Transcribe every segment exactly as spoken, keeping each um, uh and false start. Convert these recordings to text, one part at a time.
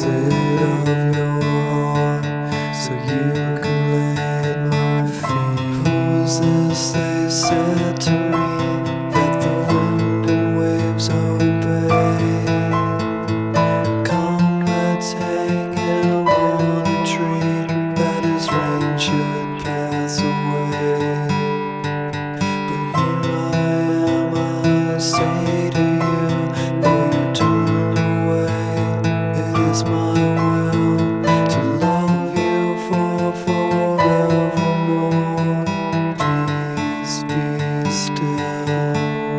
exit of your heart, so you can lay at my feet. Who's this, they said to me, that the wind and waves obey? Come, let's hang him on a tree, that his rain should pass away. But here I am, I say to you, though you turn away, it is my will to love you for forevermore. Please be still.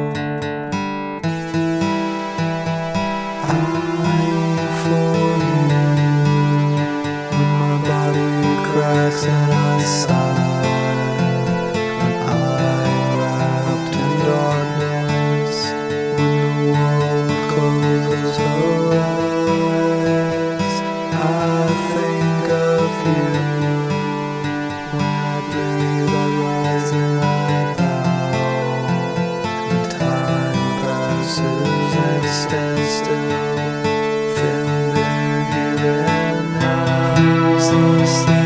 I for you, when my body cracks and I sigh, when I'm wrapped in darkness, when the world closes her eyes, I think of you. When I breathe, I rise and I bow. When time passes and stands still, then they're here and now. Who's this?